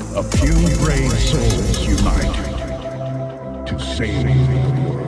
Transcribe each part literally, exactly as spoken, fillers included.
A few brave souls unite to save the world.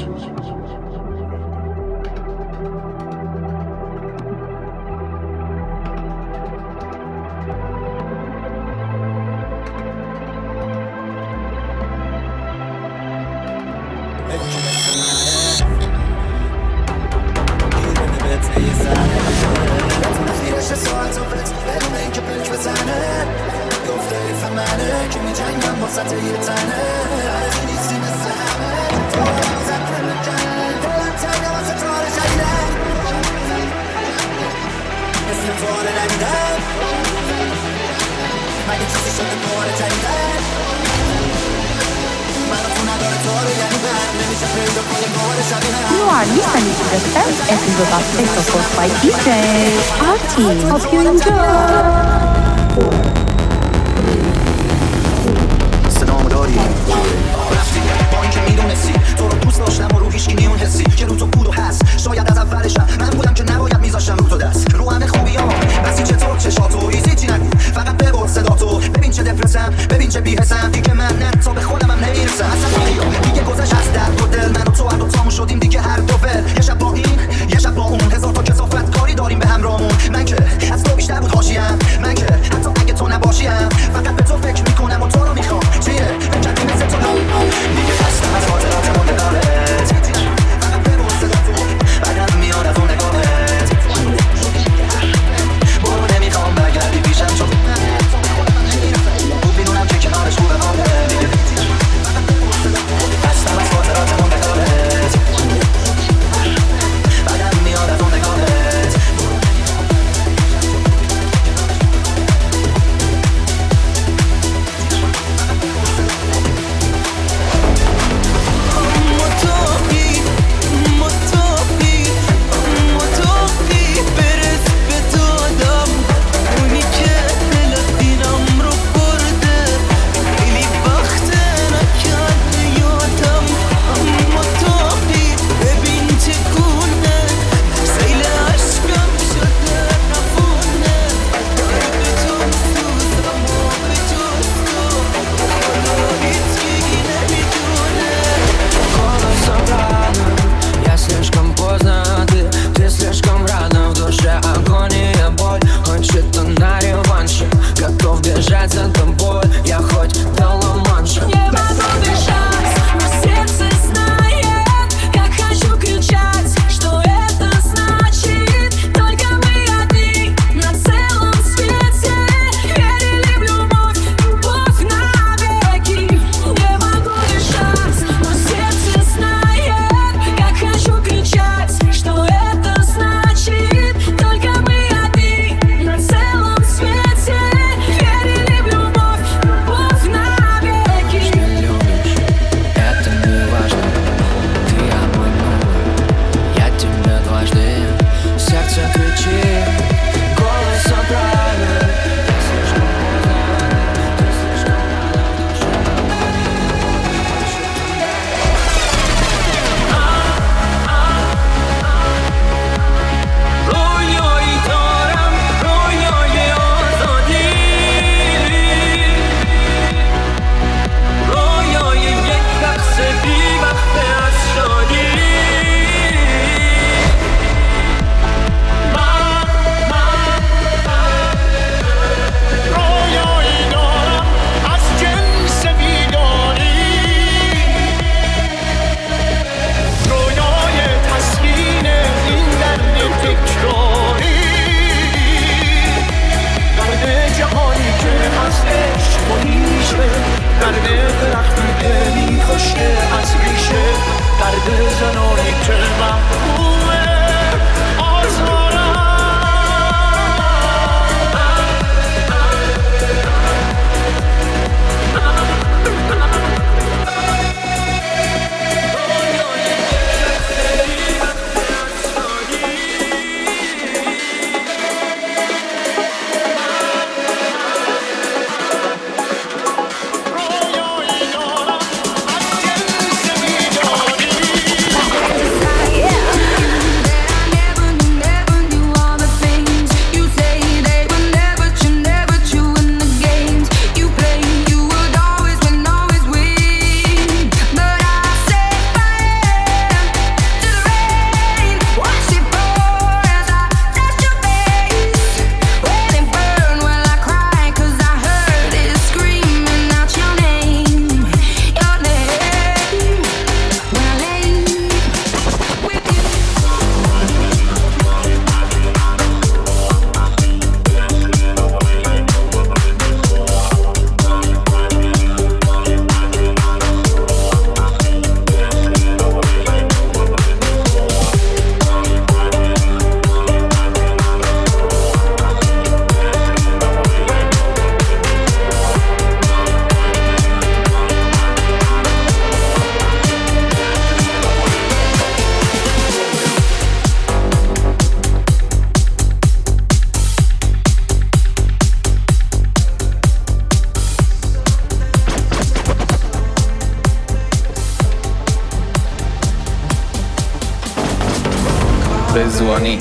You are listening to the first episode of Special Sauce by D J Arty. Hope you enjoy. صدامو داری رفتی با اینکه میدونستی تو رو دوست داشتم و رو هیچکی نیون حسی که رو تو بود و هست شاید از اولشم من بودم که نباید میذاشتم رو تو دست رو همه خوبی ها بسی چطور چشاتو ایزی چی نگو فقط ببر صداتو ببین چه دپرسم ببین چه بی‌حسم دیگه من نه تا به خودمم نمیرسم اصلا بیا دیگه گذشت از درد و دل من و تو هر دو تامون شدیم دیگه هر دو ول یه شب با این یه شب با اون هزار تا کثافت کاری داریم به همراهمون من که از تو بیشتر بود حاشیه‌ام من که حتی اگه تو نباشیم فقط به تو فکر میکنم و تو رو میخوام چیه فکر مثل تو دیگه خستم از خاطرات موندگارت فقط ببر صداتو بعدم میاد از اون نگاهت برو نمیخوام برگردی پیشم چون خوب میدونم که کنارش خوبه مانده دیگه فقط ببر صداتو خستم از خاطرات موندگارت بعدم میاد از اون نگاهت за тобой, я хоть до Ла-Манша. Не могу дышать, но сердце знает, как хочу кричать, что это значит. Только мы одни на целом свете, верили в любовь, любовь навеки. Не могу дышать, но сердце знает, как хочу кричать, что это значит. Только мы одни на целом свете, верили в любовь. کنی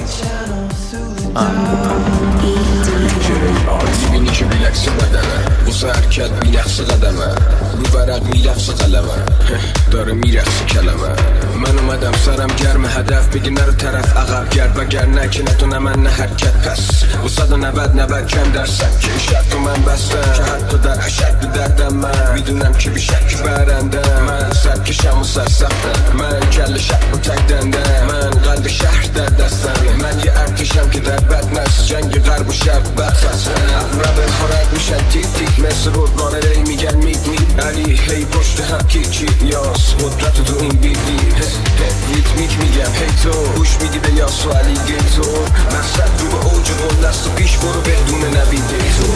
میبینی که ریلکس بدنه واسه حرکت بی‌نقص قدمه رو ورق میلفظ قلمه داره میرقص کلمه من اومدم سرم گرم هدف بگی نرو طرف عقب گرد وگر نه که نه تو نه من نه حرکت پس و صد و نود نود کم درصد که شرط و من بستم که حتی در عشق به دردم من میدونم که بیشک برندم من سرکشم و سرسختم من کل شق و تک دندم من قلب شهر در دستم من یه ارتشم که در بد نست جنگ غرب و شرق بدفستم اغرب خورد میشن تیک تیک مثل رودبانه ری میگن میگ میگ علی هی پشت هم کی چی یاس قدرت تو این بیدی ریتمیک میگم هی تو گوش میدی به یاس و علی گیتو مقصد رو به اوج قول است و پیش برو بدون نبیده تو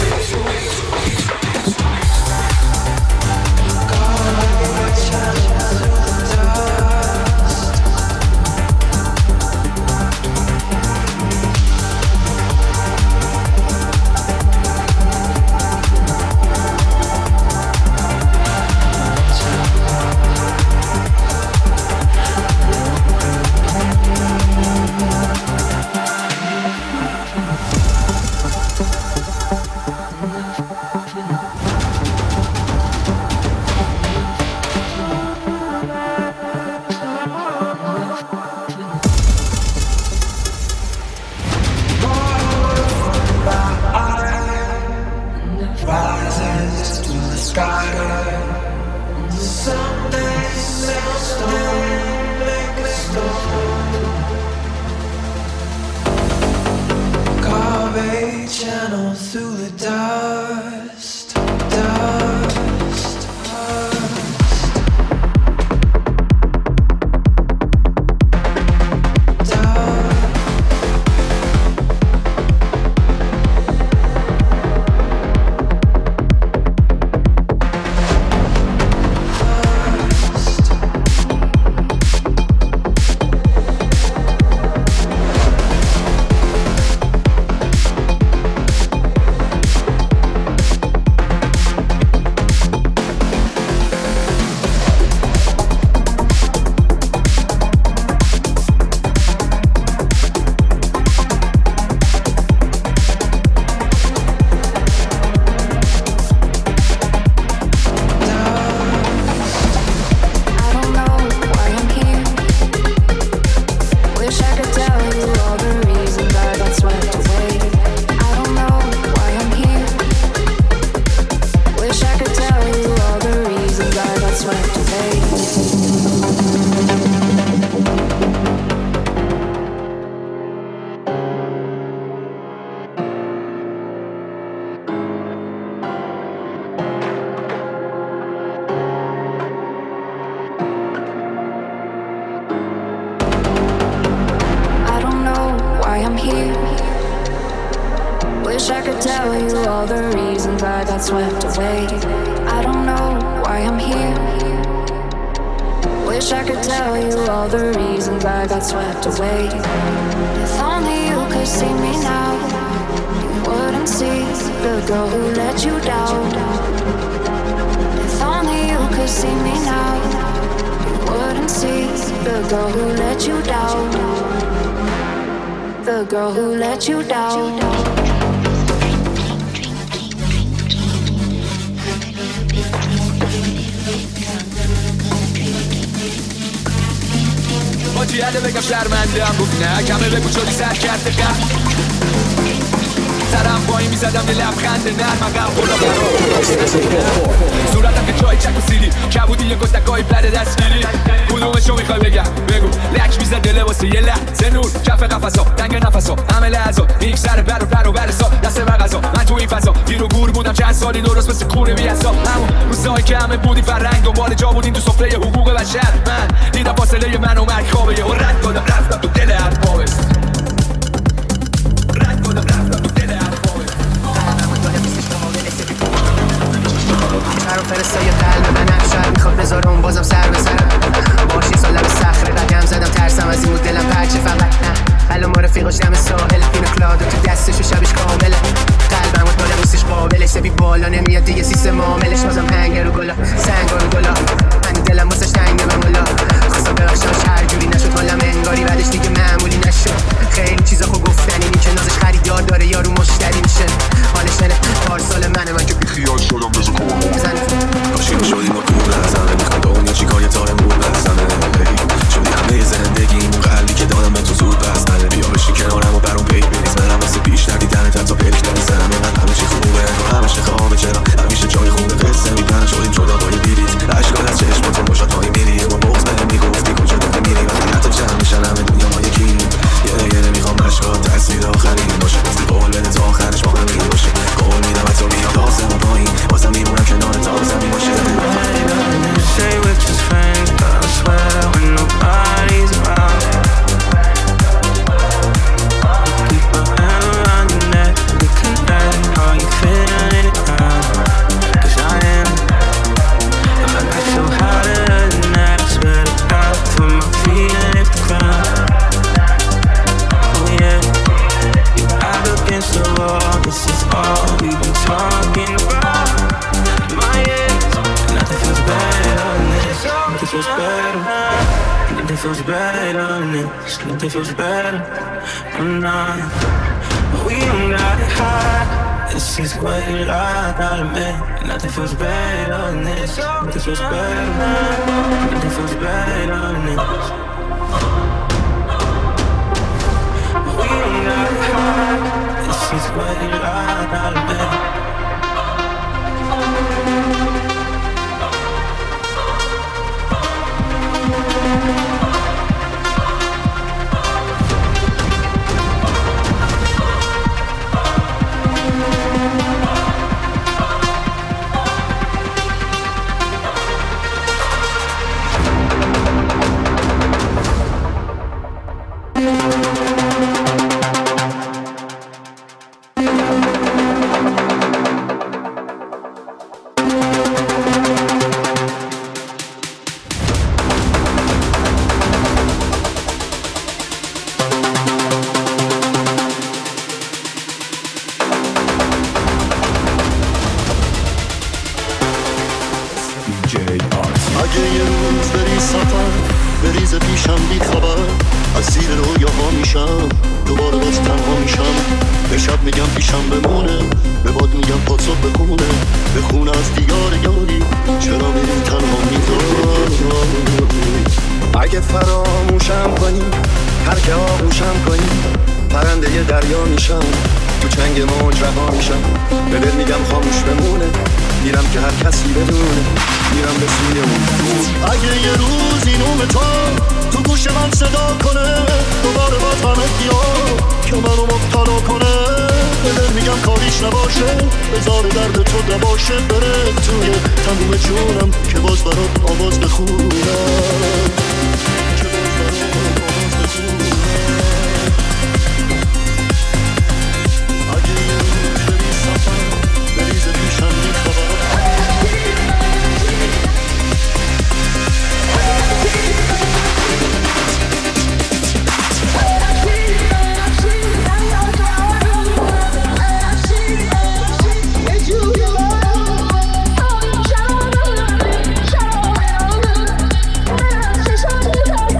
باجیاله بگم شرمنده هم گفت نه کمه بگو شدی سر کرده قهر سرم پایی میزدم یه لبخنده نرم اقم خلا قرار صورتم که چای چک و سیری کبودی یه گستکایی پلد دستگیری کدومشو میخوای بگم بگو لک میزد دله واسه یه لحظه نور کف قفصا دنگ نفسا همه لحظا یک سر بر و پر و برسا دست بغذا من تو این فضا گیر و گور بودم چند سالی درست مثل کونه بیاسا همون روزایی که همه بودی فرنگ دنبال جا بودیم تو سفره حقوق بشر من دیدم فاصله من و مرگ خوابه و رد کدم رفتم تو دل اربابه رد کدم رفتم تو دل اربابه برام فرستای قلب منم شاید میخواد بذارم بازم سر به سرم باشی سال لب صخره قدم زدم ترسم از این بود دلم پرچه فقط نه الان ما رفیقاش دم ساحل اینو کلادو تو دستش و شبش کامله قلبم و دادم نیستش قابلش سبی بالا نمیاد دیگه سیستم عاملش بازم هنگر و گلا سنگ و گلا من دلم واسش تنگه به مولا میخواستم ببخشمش هر جوری نشد حالم انگاری بعدش دیگه معمولی نشد خیلی چیزا خب گفتنی این که نازش خریدار داره یارو مشتری میشه حالش نره پارسال منه من که بیخیال شدم بزن کن بزن کاشی شدیم با دور از همه میخوام دنیا چی کار یه تارم بود بستنه شدی همه زندگی اون قلبی که دادم به تو زود بستنه بیا بشی کنارم و برام پی بریز منم واسه بیش ندیدن تا پلیک نمیزنم اینقدر همه چی خوبه همشه خوابه چرا همیشه جای خوبه قصه میپنه شدیم جدا با یه بیریت عشقات از چشماتون باشد هایی میری اما بغض بهم میگفتی کجا داری میری وقتی حتی جمع میشن همه دنیا ما یکی یه یه نمیخوام عشقات تاثیر آخری باشه گفتی قول بده تا آخرش با هم میگی باشه قول میدم تو بیاد آسمون پایین واسه میمونم کنار تا زمین باشه Say we're just friends, but I swear when nobody's around keep my hand around your neck, we connect. Are you feeling it now? Cause I am. I'm like I so harder than that. I swear to God, put my feet and lift the ground. Oh yeah, your back against the wall. This is all we've been talking about. My head, nothing feels better than this. Nothing feels better. Nothing feels better than this. Nothing feels better. I'm not. We don't got it hard. This is what you like, not a man. Nothing feels better than this. Nothing feels better. Nothing feels better than this. We don't got it hard. This is what you like, not a man. Shadow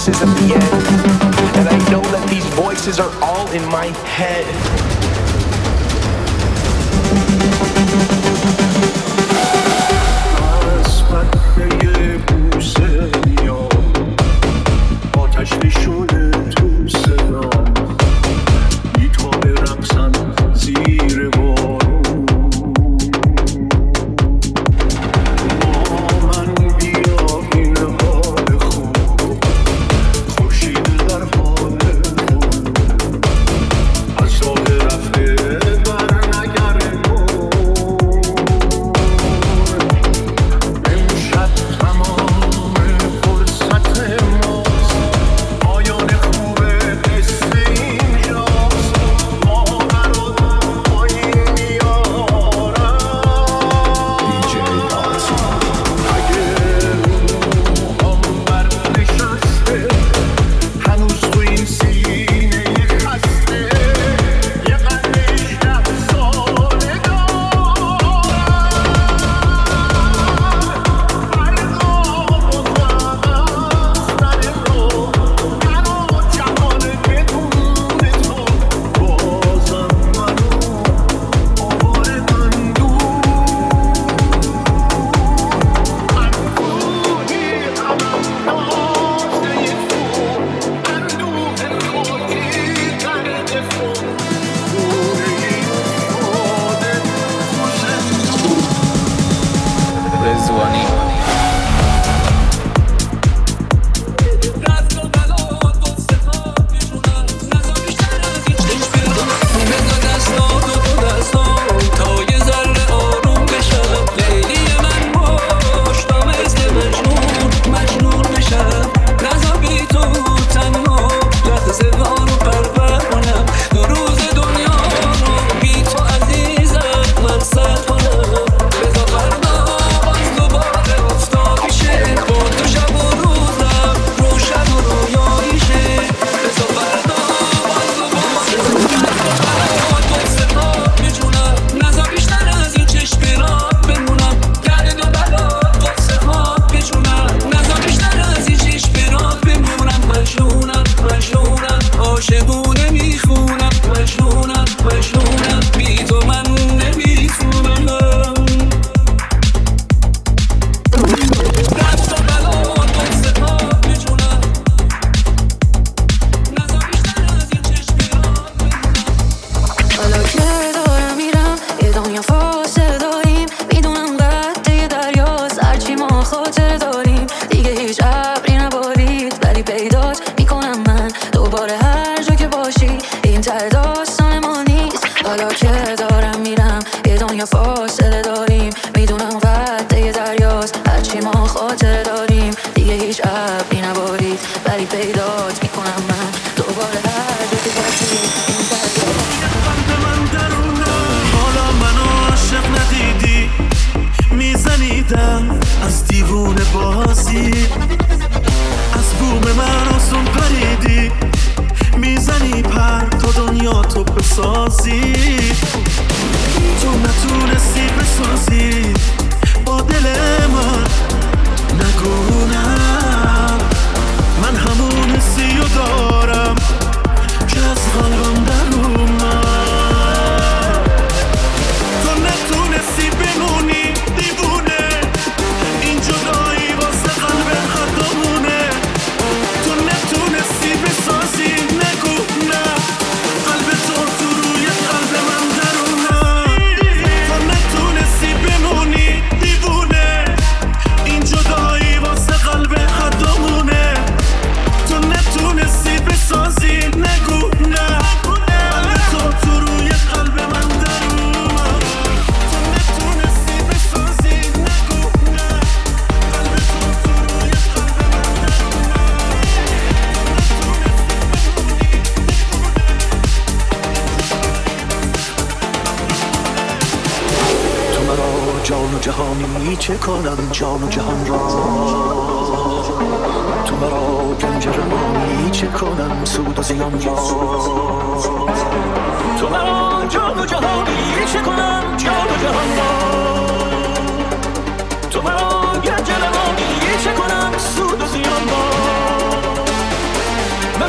voices at the end. And I know that these voices are all in my head. چه کنم جان و جهان را تو مرا پنجره مانی چه کنم سود و زیان را تو مرا جان و جهانی چه کنم جان و جهان را تو مرا گنج روانی چه کنم سود و زیان را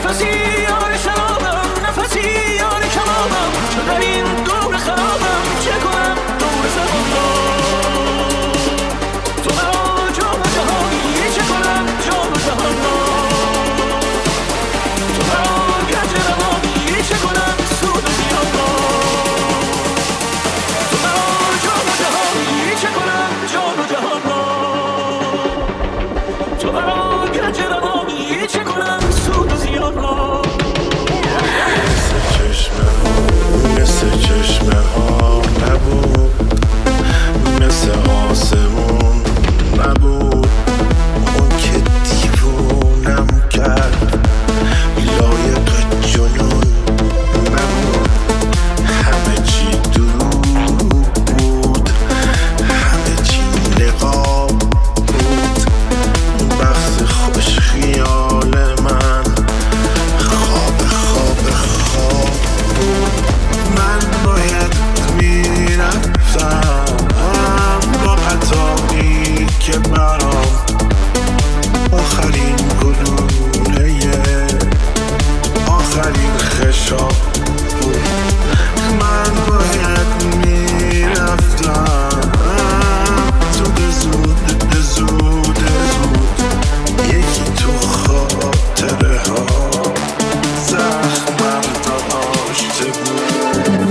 نفسی یار شرابم نفسی یار کبابم چه در این دور خرابم چه کنم دور زبانم تو مرا جام جهانی چه کنم جام جهانم تو مرا گنج روانی چه کنم سود و زیانم تو مرا جام جهانی چه کنم جام جهانم تو مرا گنج روانی چه کنم سود و زیانم مثل چشمه مثل چشمه ها نبود مثل آسمون نبود اون که دیوونم کرد لایق جنون نبود همه چی دروغ بود همه چی نقاب بود بخت خوش خیال من خواب خواب خواب بود من باید میرفتم با قطاری که برام آخرین گلوله آخرین خشاب بود من باید میرفتم زود زود زود زود یکی تو خاطره ها زخمم داشته بود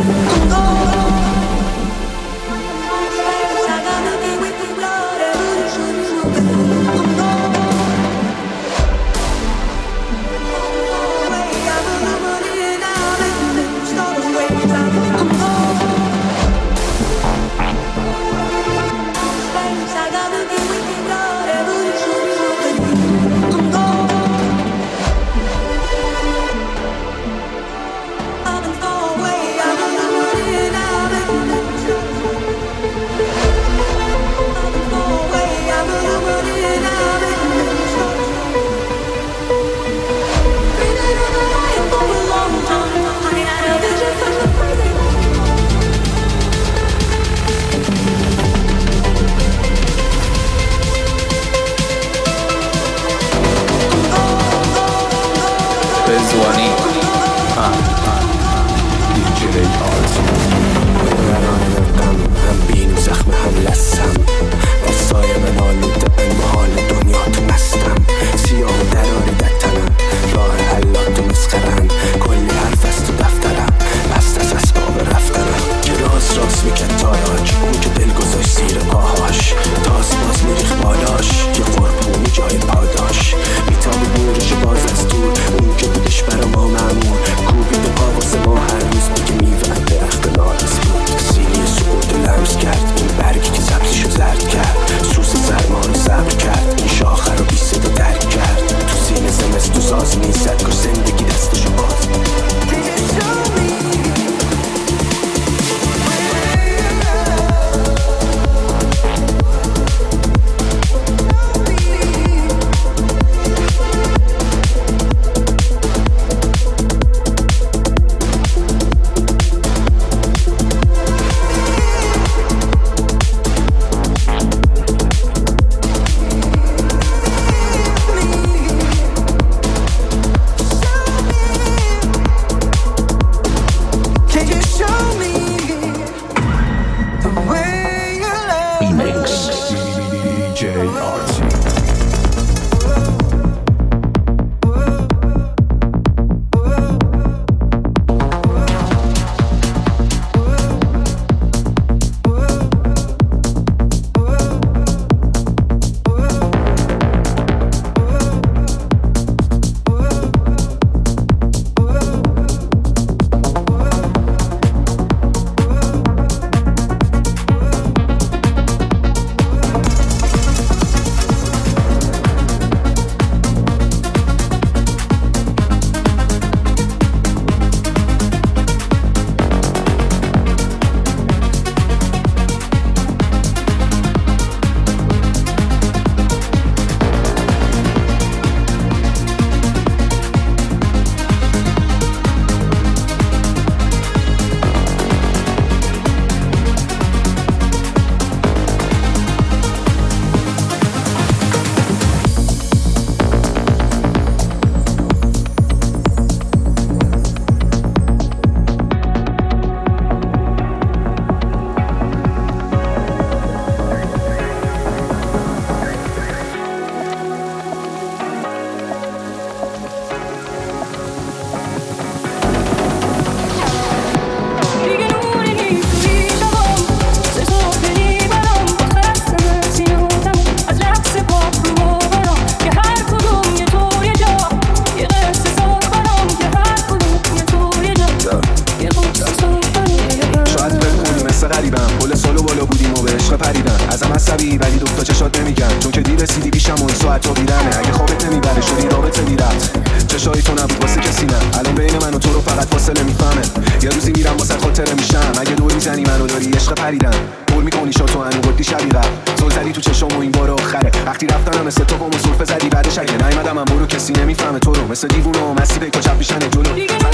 رضوانی هم بینیم زخم هم لسم دستای من آلوده به محال دنیا تو مستم سیاه و دراری در تنم راه حلات و مسخرم کلی حرف از تو دفترم پست از اسباب رفتنم که راست راست میکرد تاراج اون که دل گذاشت زیر پاهاش تاز باز میریخ بالاش یه قربونی جای پاداش میتابی نورش باز از دور اون که بودش برا ما معمول کوبیده پا واسه ما هر روز بگه میوه درخت نارس بود سینی سقوط و لمس کرد این برگی که سبزشو زرد کرد سوز سرما رو صبر کرد این شاخه رو بی صدا درک کرد تو سینه زمست تو ساز میزد که زندگی دستشو باز So نسینم الان بین من و تو رو فقط فاصله میفهمه یه روزی میرم واسه خاطره میشم اگه دور میزنی منو داری عشق پریدم پر میکنی شاتو هنو بودی شبیقه زل زدی تو چشم و این بار آخره وقتی رفتنم مثل تو با مزرفه زدی بعدش اگه نیومدم من برو کسی نمیفهمه تو رو مثل دیوونه و مستی پیکا چپ میشن جلو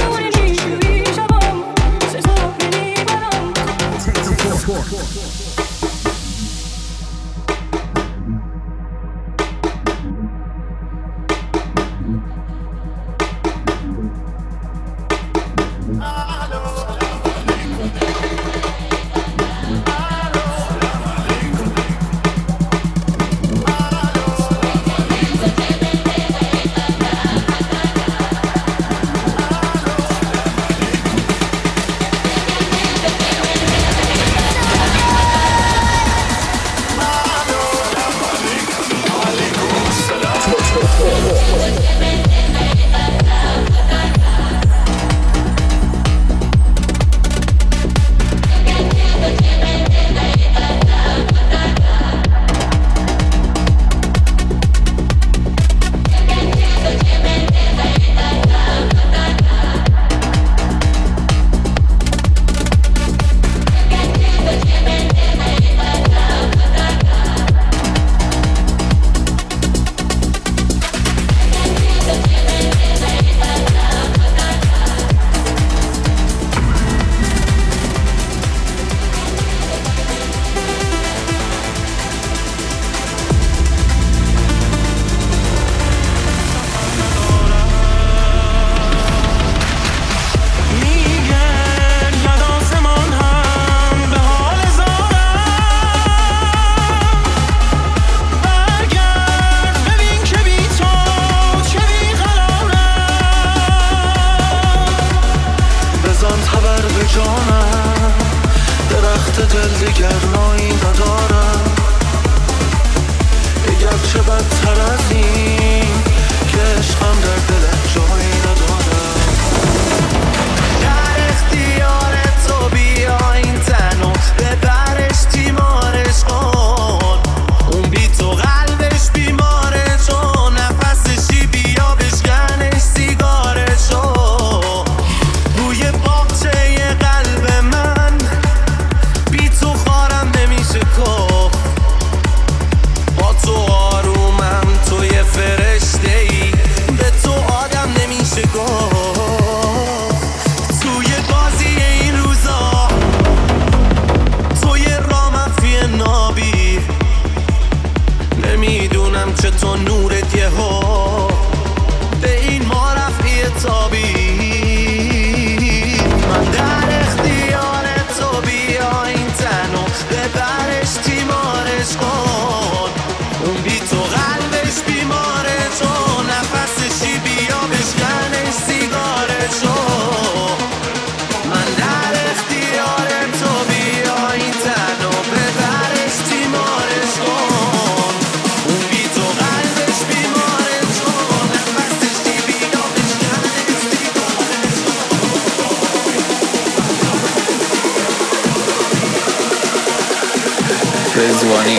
رضوانی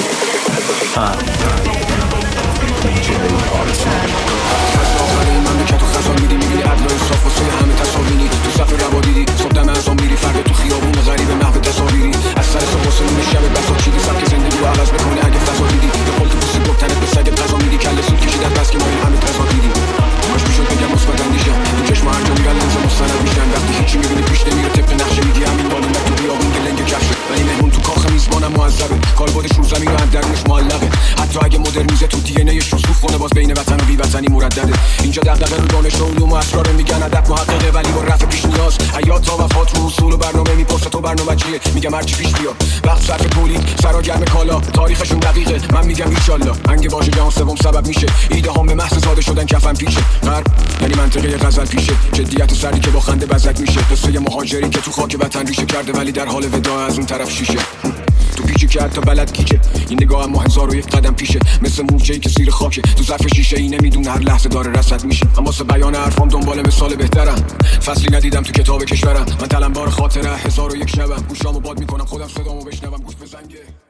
مملکت و خزان میدی میبینی عدل و انصاف واسه همه تصاویری تو صف روا دیدی صبح دم ازان میری فردا تو خیابون غریب محو تصاویری از سر صبح واسه نون شب بسا چیدی سبک زندگی رو عوض بکنی اگه فضا دیدی به قول تو بوسی گفتنت به سگت غذا میدی کله سود کشید از بس که ما این همه تضاد دیدی باش میشد بگم مثبت اندیشم این چشم هر جا میرن لنز مستند میشن وقتی هیچی میبینی پیش نمیره طبق نقشه میدی همین بالون تو بیابون گلنگ کفشه ولی مهمون تو کاخ میزبانم معذبه کالبدش رو زمین و هم درونش معلقه حتی اگه مدرنیزه تو دی ان ای شوف کنه باز بین وطن و بی وطنی مردده اینجا دغدغه رو دانش و علوم و اسرار میگن ادب محققه ولی با رفع پیش نیاز حیات تا وفات رو اصول و برنامه میپرسه تو برنامه چیه میگم هرچی پیش بیاد وقت صرف تولید سرا گرم کالا تاریخشون دقیقه من میگم ان شاءالله انگ واژه جهان سوم سبب میشه ایده ها به محض زاده شدن کفن پیشه غرب یعنی منطقه غزل پیشه جدیت سردی که با خنده بزک میشه قصه مهاجری که تو خاک وطن ریشه کرده ولی در حال وداع از اون طرف شیشه تو پیچی که حتی بلد کیچه این نگاه ما هزار و یک قدم پیشه مثل مورچه‌ای که زیر خاکه تو ظرف شیشه ای نمیدونه هر لحظه داره رصد میشه اما واسه بیان حرفام دنبال مثال بهترم فصلی ندیدم تو کتاب کشورم من طلبکار خاطره هزار و یک شبم گوشامو باد میکنم خودم صدامو بشنوم گوش به زنگ